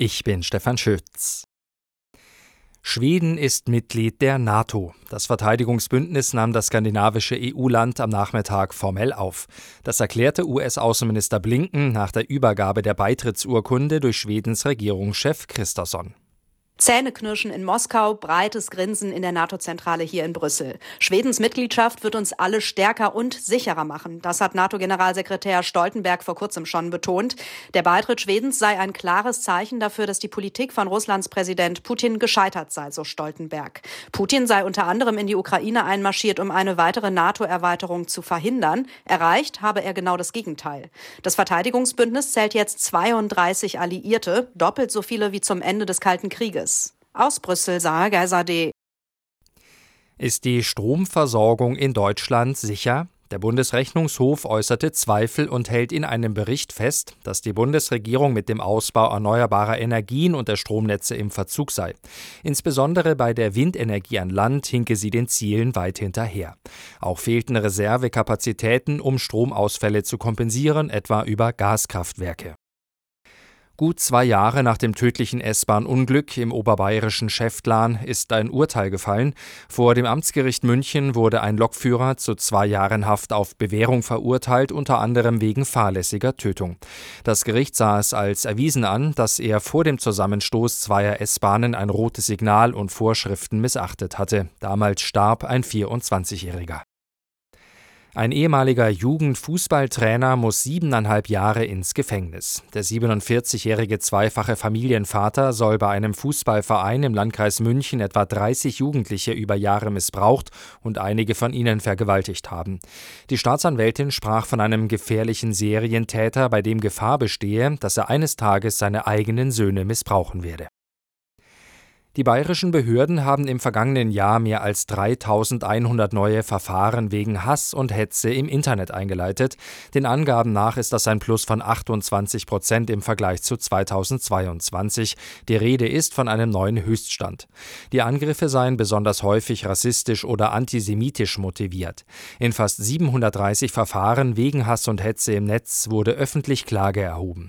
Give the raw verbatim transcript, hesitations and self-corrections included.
Ich bin Stefan Schütz. Schweden ist Mitglied der NATO. Das Verteidigungsbündnis nahm das skandinavische E U-Land am Nachmittag formell auf. Das erklärte U S-Außenminister Blinken nach der Übergabe der Beitrittsurkunde durch Schwedens Regierungschef Kristersson. Zähneknirschen in Moskau, breites Grinsen in der NATO-Zentrale hier in Brüssel. Schwedens Mitgliedschaft wird uns alle stärker und sicherer machen. Das hat NATO-Generalsekretär Stoltenberg vor kurzem schon betont. Der Beitritt Schwedens sei ein klares Zeichen dafür, dass die Politik von Russlands Präsident Putin gescheitert sei, so Stoltenberg. Putin sei unter anderem in die Ukraine einmarschiert, um eine weitere NATO-Erweiterung zu verhindern. Erreicht habe er genau das Gegenteil. Das Verteidigungsbündnis zählt jetzt zweiunddreißig Alliierte, doppelt so viele wie zum Ende des Kalten Krieges. Aus Brüssel, Sarah Geiserde. Ist die Stromversorgung in Deutschland sicher? Der Bundesrechnungshof äußerte Zweifel und hält in einem Bericht fest, dass die Bundesregierung mit dem Ausbau erneuerbarer Energien und der Stromnetze im Verzug sei. Insbesondere bei der Windenergie an Land hinke sie den Zielen weit hinterher. Auch fehlten Reservekapazitäten, um Stromausfälle zu kompensieren, etwa über Gaskraftwerke. Gut zwei Jahre nach dem tödlichen S-Bahn-Unglück im oberbayerischen Schäftlarn ist ein Urteil gefallen. Vor dem Amtsgericht München wurde ein Lokführer zu zwei Jahren Haft auf Bewährung verurteilt, unter anderem wegen fahrlässiger Tötung. Das Gericht sah es als erwiesen an, dass er vor dem Zusammenstoß zweier S-Bahnen ein rotes Signal und Vorschriften missachtet hatte. Damals starb ein vierundzwanzigjähriger. Ein ehemaliger Jugendfußballtrainer muss siebeneinhalb Jahre ins Gefängnis. Der siebenundvierzigjährige zweifache Familienvater soll bei einem Fußballverein im Landkreis München etwa dreißig Jugendliche über Jahre missbraucht und einige von ihnen vergewaltigt haben. Die Staatsanwältin sprach von einem gefährlichen Serientäter, bei dem Gefahr bestehe, dass er eines Tages seine eigenen Söhne missbrauchen werde. Die bayerischen Behörden haben im vergangenen Jahr mehr als dreitausendeinhundert neue Verfahren wegen Hass und Hetze im Internet eingeleitet. Den Angaben nach ist das ein Plus von achtundzwanzig Prozent im Vergleich zu zweitausendzweiundzwanzig. Die Rede ist von einem neuen Höchststand. Die Angriffe seien besonders häufig rassistisch oder antisemitisch motiviert. In fast siebenhundertdreißig Verfahren wegen Hass und Hetze im Netz wurde öffentlich Klage erhoben.